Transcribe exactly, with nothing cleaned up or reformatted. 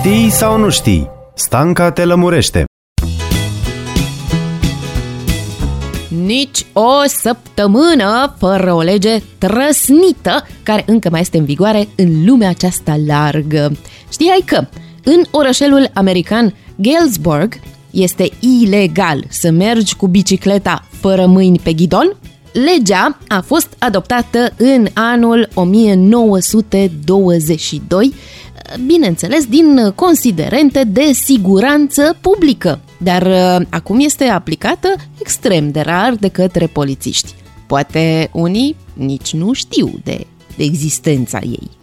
Știi sau nu știi? Stanca te lămurește. Nici o săptămână fără o lege trăsnită care încă mai este în vigoare în lumea aceasta largă. Știai că în orășelul american Galesburg este ilegal să mergi cu bicicleta fără mâini pe ghidon? Legea a fost adoptată în anul o mie nouă sute douăzeci și doi, bineînțeles din considerente de siguranță publică, dar acum este aplicată extrem de rar de către polițiști. Poate unii nici nu știu de, de existența ei.